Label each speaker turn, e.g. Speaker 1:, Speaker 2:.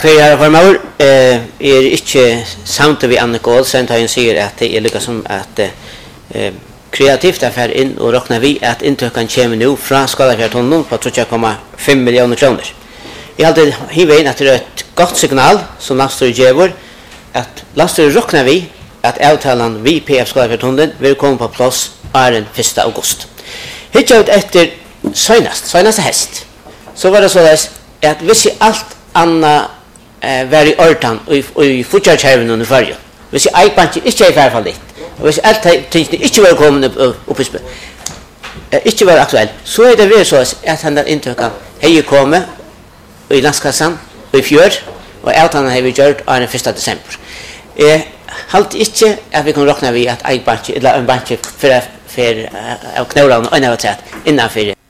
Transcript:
Speaker 1: Kvar farmor ikke samt vi Anne Gård, sen tar hun sier at det lykkes som at kreativt affär in och räknar vi att intökan kommer nu från Skålafjärtunneln på 3,5 miljoner kronor. Jag hade hivat in att det är ett gott signal som Lastor ger att Lastor räknar vi att avtalan vi PF Skålafjärtunneln vill komma på plats den 1 augusti. Hittat efter senaste häst så var det så att hvis allt annat var i ordan och i fortsättningen i Sverige. Hvis Eichbank inte är färdig hvis allt tingene ikke var kommet opp i spill, ikke var aktuell, så det vært så at han inntøkken har kommet i landskassan i fjør, og avtalen har vi gjort den 1. desember. Jeg halte ikke at vi kan råkne vi at en bank, eller en bank for av knøllene og en av tæt innenfor